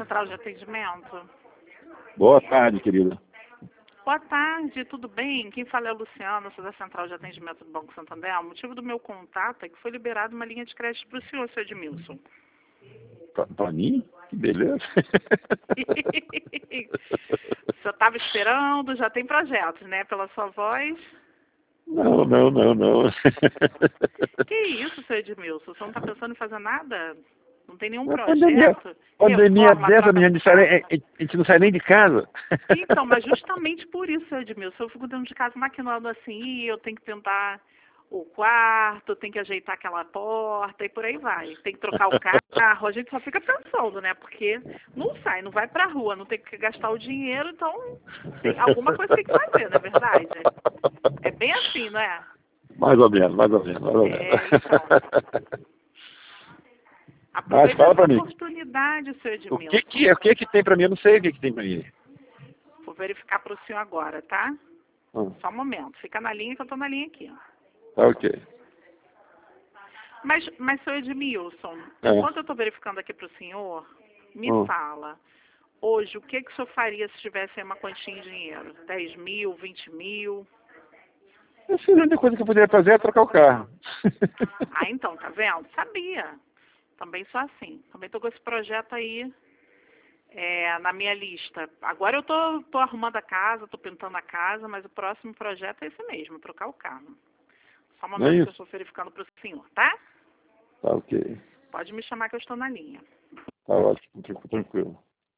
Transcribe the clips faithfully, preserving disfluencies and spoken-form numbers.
central de atendimento? Boa tarde, querida. Boa tarde, tudo bem? Quem fala é a Luciana, sou da central de atendimento do Banco Santander. O motivo do meu contato é que foi liberada uma linha de crédito para o senhor, seu Edmilson. Para mim? Que beleza. O senhor estava esperando, já tem projetos, né? Pela sua voz. Não, não, não, não. Que isso, seu Edmilson? O senhor não está pensando em fazer nada? Não tem nenhum Uma projeto? pandemia, pandemia Reforma, dessa, troca minha, de gente, sai- casa? a gente não sai nem de casa. Então, mas justamente por isso, seu Edmilson, eu fico dentro de casa maquinando assim, e eu tenho que tentar o quarto, tem que ajeitar aquela porta e por aí vai. Tem que trocar o carro, a gente só fica pensando, né? Porque não sai, não vai pra rua, não tem que gastar o dinheiro, então tem, alguma coisa tem que fazer, não é verdade? É bem assim, não é? Mais ou menos, mais ou menos, mais ou menos. É, então. Mas Aproveita fala essa pra mim, oportunidade, seu o Edmilson. que que, o que que tem pra mim? Eu não sei o que que tem pra mim. Vou verificar pro senhor agora, tá? Hum, Só um momento. Fica na linha que eu tô na linha aqui, ó. tá ok. Mas, mas, seu Edmilson, É. enquanto eu estou verificando aqui para o senhor, me Hum. fala, hoje, o que, que o senhor faria se tivesse aí uma quantia em dinheiro? dez mil, vinte mil? Essa é a única coisa que eu poderia fazer é trocar o carro. Ah, então, tá vendo? Sabia. Também sou assim. Também estou com esse projeto aí é, na minha lista. Agora eu tô, tô arrumando a casa, tô pintando a casa, mas o próximo projeto é esse mesmo, trocar o carro. Só um Não é momento que eu isso? estou verificando para o senhor, tá? Tá ok. Pode me chamar que eu estou na linha. Tá ótimo, fico tranquilo.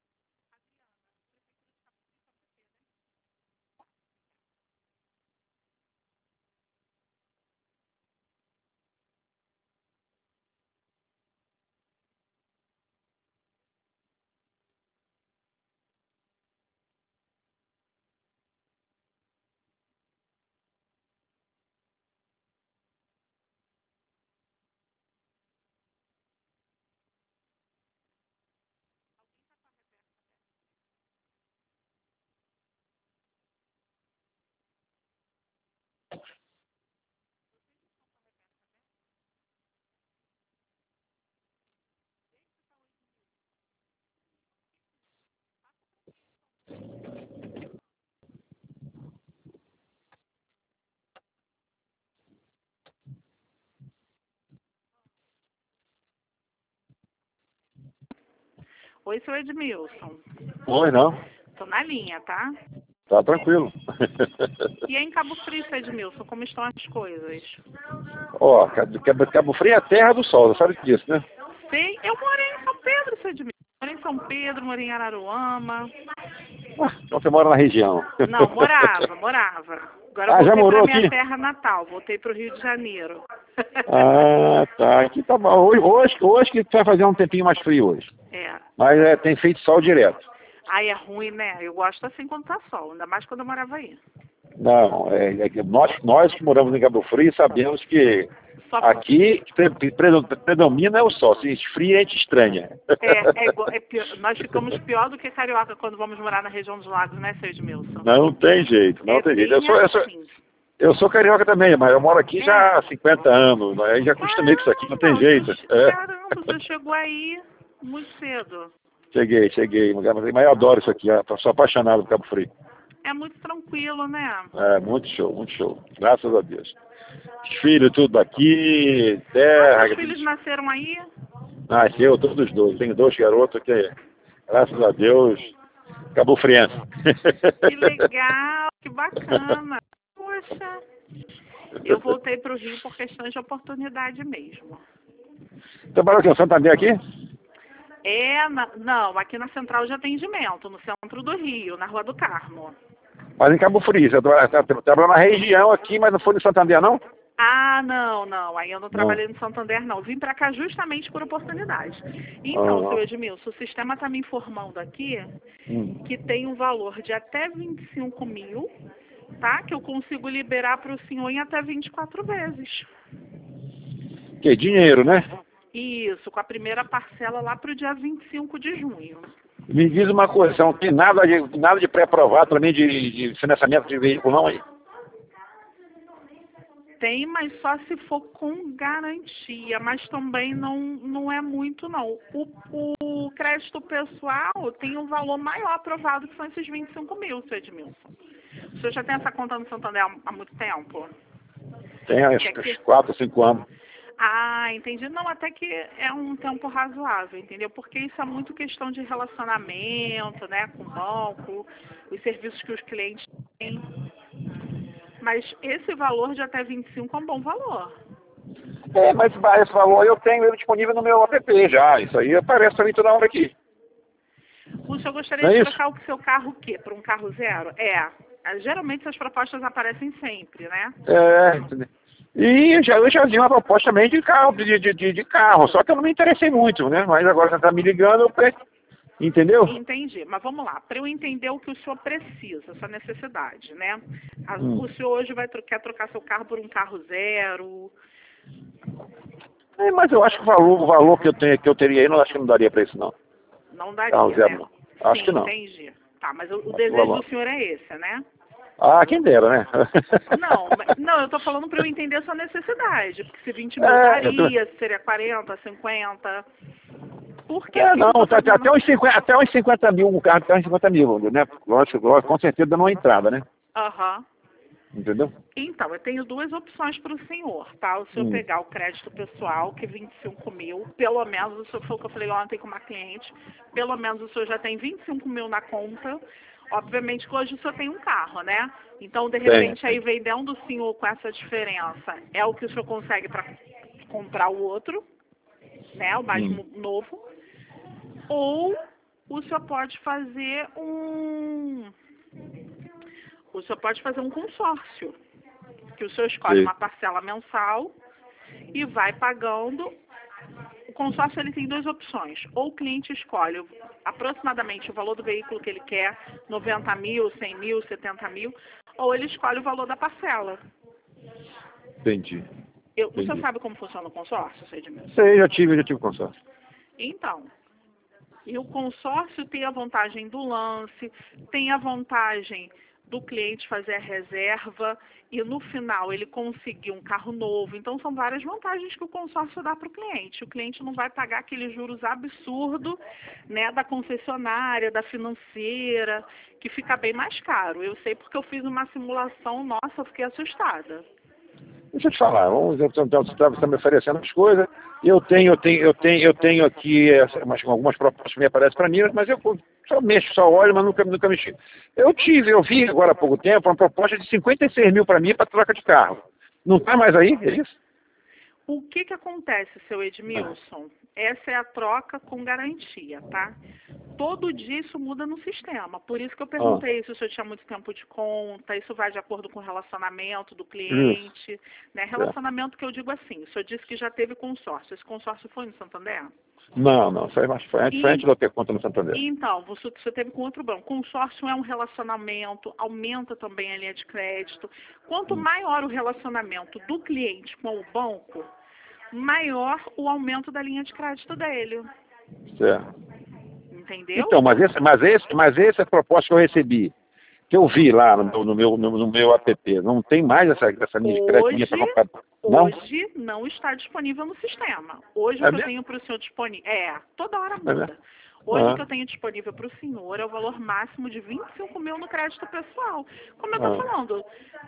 Oi, seu Edmilson. Oi, não? Tô na linha, tá? Tá tranquilo. E aí em Cabo Frio, seu Edmilson, como estão as coisas? Ó, Cabo, Cabo Frio é a terra do sol, sabe disso, né? Sei, eu morei em São Pedro, seu Edmilson. Morei em São Pedro, morei em Araruama. Ah, então você mora na região. Não, morava, morava. Agora eu Ah, já voltei morou pra minha aqui? terra natal, voltei pro Rio de Janeiro. Ah, tá. Aqui tá bom. Hoje, hoje, hoje que vai fazer um tempinho mais frio hoje. É. Mas é, tem feito sol direto. Aí é ruim, né? Eu gosto assim quando tá sol, ainda mais quando eu morava aí. Não, é, é que nós, nós que moramos em Cabo Frio sabemos que Só aqui pre- pre- predomina é o sol. Se esfria, a gente estranha. é, é, igual- é pior- nós ficamos pior do que carioca quando vamos morar na região dos lagos, né, seu Edmilson? Não tem jeito, não É tem jeito. Eu bem sou, eu, sou, assim. eu sou carioca também, mas eu moro aqui já É. há cinquenta anos. Aí já acostumei com isso aqui, não tem Caramba, jeito. você, É. caramba, você chegou aí muito cedo. Cheguei, cheguei. Mas eu adoro isso aqui. Eu sou apaixonado por Cabo Frio. É muito tranquilo, né? É, muito show, muito show. Graças a Deus. Os filhos tudo daqui, Ah, terra. seus filhos nasceram aí? Nasceu, todos os dois. Tenho dois garotos que, graças a Deus, Cabo Friense. Que legal, que bacana. Poxa, eu voltei para o Rio por questões de oportunidade mesmo. Trabalhou aqui no Santander aqui? É, na, não, aqui na Central de Atendimento, no centro do Rio, na Rua do Carmo. Mas em Cabo Frio. Você tra- tra- trabalhou na região aqui, mas não foi no Santander, não? Ah, não, não, aí eu não Não. trabalhei no Santander, não. Vim para cá justamente por oportunidade. Então, seu Ah, Edmilson, o sistema está me informando aqui hum. que tem um valor de até vinte e cinco mil, tá? Que eu consigo liberar para o senhor em até vinte e quatro vezes. Que dinheiro, né? Isso, com a primeira parcela lá para o dia vinte e cinco de junho. Me diz uma coisa, você não tem nada de, nada de pré-aprovado para mim de, de financiamento de veículo, não aí? Tem, mas só se for com garantia, mas também não, não é muito, não. O, o crédito pessoal tem um valor maior aprovado, que são esses vinte e cinco mil, seu Edmilson. O senhor já tem essa conta no Santander há há muito tempo? Tem acho Quer que que... quatro, cinco anos. Ah, entendi. Não, até que é um tempo razoável, entendeu? Porque isso é muito questão de relacionamento, né, com o banco, os serviços que os clientes têm. Mas esse valor de até vinte e cinco é um bom valor. É, mas esse valor eu tenho ele disponível no meu app já. Isso aí aparece para mim toda hora aqui. O senhor gostaria Não é de isso? trocar o seu carro o quê? Por um carro zero? É. Geralmente essas propostas aparecem sempre, né? É, entendeu? E já, eu já vi uma proposta também de carro, de, de, de, de carro, só que eu não me interessei muito, né? Mas agora você está me ligando, eu pre... entendeu? Entendi. Mas vamos lá. Para eu entender o que o senhor precisa, sua necessidade, né? A- Hum. O senhor hoje vai tro- quer trocar seu carro por um carro zero? É, mas eu acho que o valor, o valor que eu tenho, que eu teria aí, não acho que não daria para isso não. Não Carro daria, zero né? não. Acho Sim, que não. entendi. Tá, mas o, o Acho que o desejo valor. do senhor é esse, né? Ah, quem dera, né? Não, mas- não, eu tô falando para eu entender a sua necessidade. Porque se vinte mil É, eu tô... daria, se seria quarenta, cinquenta. Por que, é por que que não, eu tô tá, tá, fazendo? até, uns cinquenta, até uns cinquenta mil, o carro até uns cinquenta mil, né? Lógico, lógico, com certeza dando uma entrada, né? Aham. Entendeu? Então, eu tenho duas opções para o senhor, tá? O senhor Hum. pegar o crédito pessoal, que é vinte e cinco mil, pelo menos, o senhor foi o que eu falei ontem com uma cliente, pelo menos o senhor já tem vinte e cinco mil na conta. Obviamente que hoje o senhor tem um carro, né? Então, de repente, Tem, aí vendendo o senhor com essa diferença, é o que o senhor consegue para comprar o outro, né? O mais Hum. mo- novo. Ou o senhor pode fazer um... O senhor pode fazer um consórcio, que o senhor escolhe Sim. uma parcela mensal e vai pagando. O consórcio ele tem duas opções. Ou o cliente escolhe aproximadamente o valor do veículo que ele quer, noventa mil, cem mil, setenta mil, ou ele escolhe o valor da parcela. Entendi. Eu, o senhor Entendi. sabe como funciona o consórcio, seu Edmilson? Sei, já tive, já tive consórcio. Então, e o consórcio tem a vantagem do lance, tem a vantagem do cliente fazer a reserva e no final ele conseguir um carro novo. Então são várias vantagens que o consórcio dá para o cliente. O cliente não vai pagar aqueles juros absurdos, né, da concessionária, da financeira, que fica bem mais caro. Eu sei porque eu fiz uma simulação, nossa, eu fiquei assustada. Deixa eu te falar, vamos, eu, então, você está me oferecendo as coisas, eu tenho, eu tenho, eu tenho, eu tenho aqui essa, umas, algumas propostas que me aparecem para mim, mas eu só mexo, só olho, mas nunca, nunca mexi. Eu tive, eu vi agora há pouco tempo uma proposta de cinquenta e seis mil para mim para troca de carro. Não está mais aí, é isso? O que que acontece, seu Edmilson? Essa é a troca com garantia, tá? Todo dia isso muda no sistema. Por isso que eu perguntei se o senhor tinha muito tempo de conta, isso vai de acordo com o relacionamento do cliente, né? Relacionamento que eu digo assim, o senhor disse que já teve consórcio. Esse consórcio foi no Santander? Não, não, foi mais foi antes, foi antes E, de eu ter conta no Santander. então, você, você teve com outro banco. Consórcio é um relacionamento, aumenta também a linha de crédito. Quanto maior o relacionamento do cliente com o banco, maior o aumento da linha de crédito dele. Certo. Entendeu? Então, mas esse, mas esse, mas essa proposta que eu recebi, que eu vi lá no, meu- no meu, no, no meu app, não tem mais essa, essa linha de crédito minha para Hoje, comprar? Não? hoje não está disponível no sistema. Hoje o É que eu mesmo? tenho para o senhor disponível... É, toda hora É muda. mesmo? Hoje Ah. o que eu tenho disponível para o senhor é o valor máximo de vinte e cinco mil no crédito pessoal. Como eu estou Ah. falando,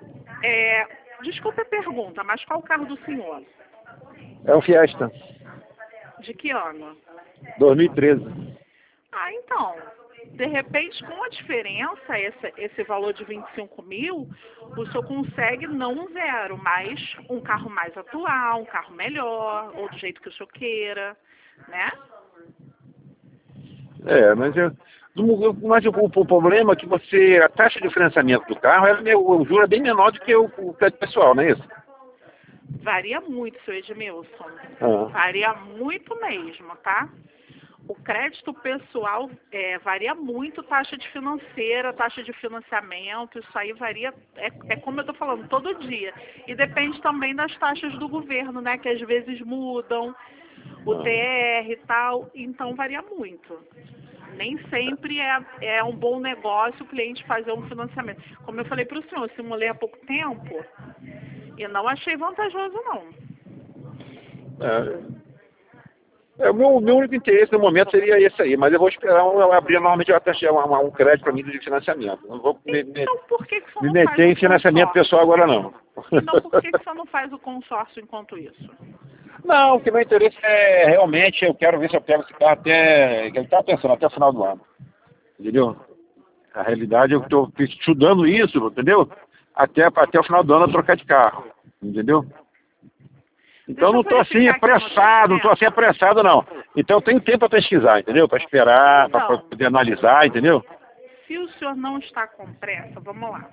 é, desculpe a pergunta, mas qual o carro do senhor? É um Fiesta, De que ano? dois mil e treze. Ah, então, de repente, com a diferença, esse, esse valor de vinte e cinco mil, o senhor consegue não um zero, mas um carro mais atual, um carro melhor, ou do jeito que o senhor queira, né? É, mas, eu, mas o, o problema é que você, a taxa de financiamento do carro, ela, é- o juro é bem menor do que o, o crédito pessoal, não é isso? Varia muito, seu Edmilson. Ah. Varia muito mesmo, tá? O crédito pessoal é, varia muito, taxa de financeira, taxa de financiamento, isso aí varia, é, é como eu estou falando, todo dia. E depende também das taxas do governo, né, que às vezes mudam, o Ah. T R e tal, então varia muito. Nem sempre é, é um bom negócio o cliente fazer um financiamento. Como eu falei para o senhor, eu simulei há pouco tempo e não achei vantajoso, não. É. É, o meu, meu único interesse no momento seria esse aí, mas eu vou esperar um, abrir novamente até chegar um, um crédito para mim de financiamento. Não vou me, me, Então por que, que você me não faz meter em o financiamento consórcio? pessoal agora não. Então por que, que você não faz o consórcio enquanto isso? Não, o que meu interesse é realmente, eu quero ver se eu pego esse carro até, ele está pensando, até o final do ano. Entendeu? A realidade, eu estou estudando isso, entendeu? Até, até o final do ano eu trocar de carro, entendeu? Então Deixa não eu estou assim verificar aqui no apressado, não estou assim sistema. apressado não. Então eu tenho tempo para pesquisar, entendeu? Para esperar, para Então, poder analisar, entendeu? se o senhor não está com pressa, vamos lá.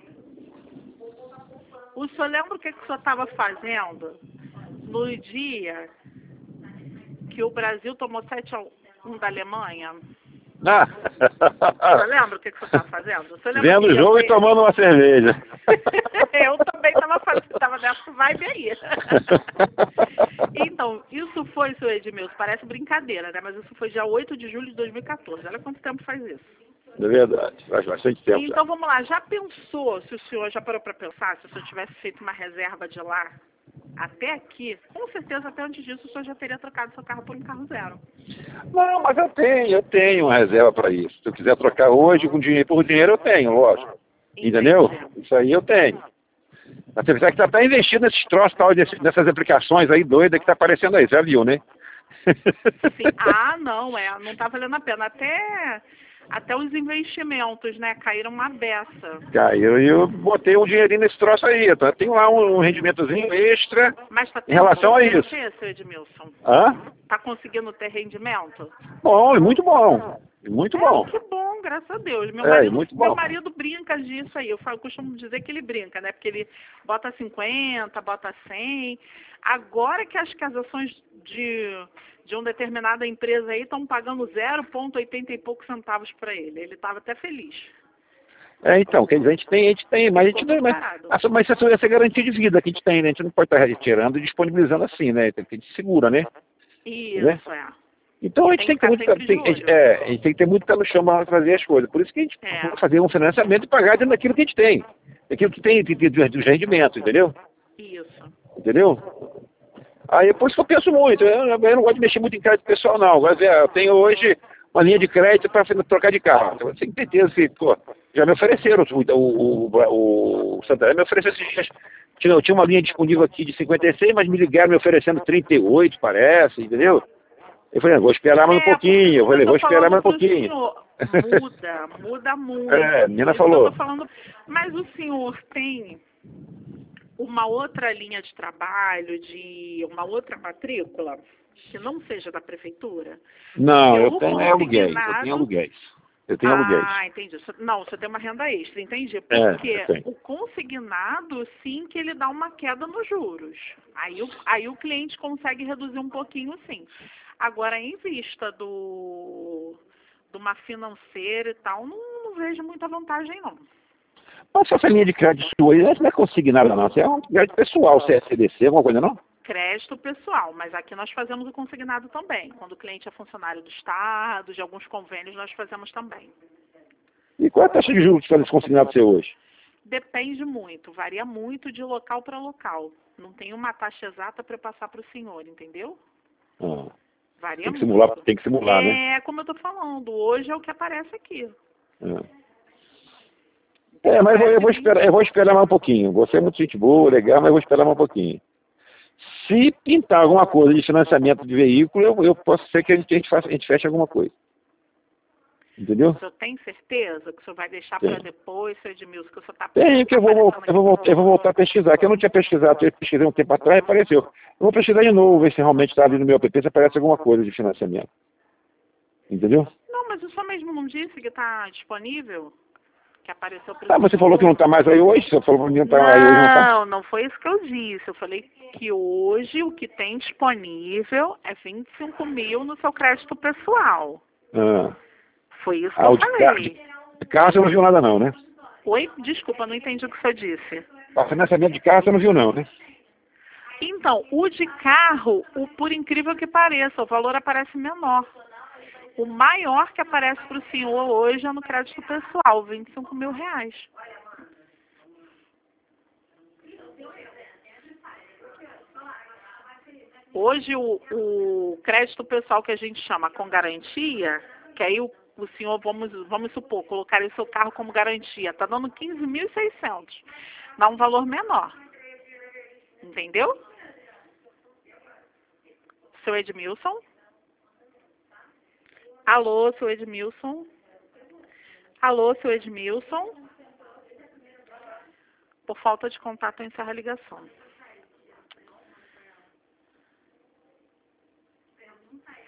O senhor lembra o que, que o senhor estava fazendo no dia que o Brasil tomou sete a um da Alemanha? Ah. O senhor lembra o que, que o senhor estava fazendo? O senhor lembra Vendo que o ia jogo e ter- tomando uma cerveja. Eu também estava fazendo, estava nessa vibe aí. Então, isso foi, seu Edmilson, parece brincadeira, né? Mas isso foi dia oito de julho de dois mil e quatorze. Olha quanto tempo faz isso. É verdade, faz bastante tempo já. Então, vamos lá. Já pensou, se o senhor já parou para pensar, se o senhor tivesse feito uma reserva de lá até aqui, com certeza até antes disso o senhor já teria trocado seu carro por um carro zero. Não, mas eu tenho, eu tenho uma reserva para isso. Se eu quiser trocar hoje com dinheiro por dinheiro, eu tenho, lógico. Entendeu? Entendi. Isso aí eu tenho. Mas você precisa que tá, tá investindo nesses troços, tal, desse, nessas aplicações aí doidas que tá aparecendo aí, já viu, né? Sim. Ah, não, é, não tá valendo a pena. Até, até os investimentos, né, caíram uma beça. Caiu e eu botei um dinheirinho nesse troço aí. Tá? Tem lá um, um rendimentozinho extra Mas tá em relação a conseguindo isso. ter, seu Edmilson? Hã? Tá conseguindo ter rendimento? Bom, e muito bom. E muito É, bom. que bom, graças a Deus. Meu É, marido, muito bom. meu marido brinca disso aí. Eu falo, costumo dizer que ele brinca, né? Porque ele bota cinquenta, bota cem. Agora que acho que as ações de, de uma determinada empresa aí estão pagando zero vírgula oitenta e poucos centavos para ele. Ele estava até feliz. É, então, quer dizer, a gente tem, a gente tem, mas a gente Ficou não, mas, parado. essa- mas essa, essa é a garantia de vida que a gente tem, né? A gente não pode estar retirando e disponibilizando assim, né? Tem que a gente segura, né? Isso, é. Então a gente Tem tem que que ter ficar muito, sempre tem, de a gente- olho. é, a gente tem que ter muito pé no chão para fazer as coisas. Por isso que a gente É. procura fazer um financiamento e pagar dentro daquilo que a gente tem. Daquilo que tem, de- de- de- dos rendimentos, entendeu? Isso. Entendeu? Aí é por isso que eu penso muito. Eu, eu não gosto de mexer muito em crédito pessoal, não. Mas, é, eu tenho hoje uma linha de crédito para trocar de carro. Eu tenho certeza que, pô, já me ofereceram, o, o, o, o Santander me ofereceu esses dias. Tinha, eu tinha uma linha disponível aqui de cinquenta e seis, mas me ligaram me oferecendo trinta e oito, parece, entendeu? Eu falei, vou esperar mais um É, pouquinho. Eu porque falei, eu vou tô esperar falando mais um pro pouquinho. senhor, muda, muda muito. É, a menina Isso que eu falou. tô falando. Mas o senhor tem uma outra linha de trabalho, de uma outra matrícula, que não seja da prefeitura? Não, Porque eu o tenho é aluguéis. Eu consignado... tenho aluguéis. Eu tenho aluguéis. Ah, entendi. Você- Não, você tem uma renda extra, entendi. É, Porque eu tenho. o consignado, sim, que ele dá uma queda nos juros. Aí o, aí o cliente consegue reduzir um pouquinho, sim. Agora, em vista do de uma financeira e tal, não, não vejo muita vantagem, não. Mas essa linha de crédito sua aí não é consignada, não. Isso é um crédito pessoal, C S D C, alguma coisa, não? Crédito pessoal, mas aqui nós fazemos o consignado também. Quando o cliente é funcionário do Estado, de alguns convênios, nós fazemos também. E qual é a taxa de juros que faz esse consignado seu hoje? Depende muito, varia muito de local para local. Não tem uma taxa exata para passar para o senhor, entendeu? Ah, Varia tem que muito. simular, tem que simular, né? É, como eu estou falando, hoje é o que aparece aqui. É, é mas eu vou, eu, vou Parece bem- esperar, eu vou esperar mais um pouquinho. Você é muito gente boa, legal, mas eu vou esperar mais um pouquinho. Se pintar alguma coisa de financiamento de veículo, eu, eu posso ser que a gente, a gente, faça, a gente feche alguma coisa. Entendeu? O senhor tem certeza que o senhor vai deixar Tenho. para depois, seu Edmilson, que o senhor está... Tenho que eu vou, vol- eu, vou, vol- eu vou voltar a pesquisar, que eu não tinha pesquisado, eu pesquisei um tempo atrás e apareceu. Eu vou pesquisar de novo, ver se realmente está ali no meu app, se aparece alguma coisa de financiamento. Entendeu? Não, mas o senhor mesmo não disse que está disponível? Que apareceu para o Ah, mas você falou que não está mais aí hoje? Você falou que não está aí hoje, não está? Não, não foi isso que eu disse. Eu falei que hoje o que tem disponível é vinte e cinco mil no seu crédito pessoal. Ah, Foi isso que ah, eu o de, ca- falei. de carro você não viu nada não, né? Oi? Desculpa, não entendi o que o senhor disse. Para financiamento de carro você não viu não, né? Então, o de carro, o, por incrível que pareça, o valor aparece menor. O maior que aparece para o senhor hoje é no crédito pessoal, vinte e cinco mil reais. Hoje o, o crédito pessoal que a gente chama com garantia, que aí o, o senhor, vamos, vamos supor, colocar o seu carro como garantia, está dando quinze mil e seiscentos. Dá um valor menor. Entendeu? Seu Edmilson? Alô, seu Edmilson? Alô, seu Edmilson? Por falta de contato, eu encerro a ligação.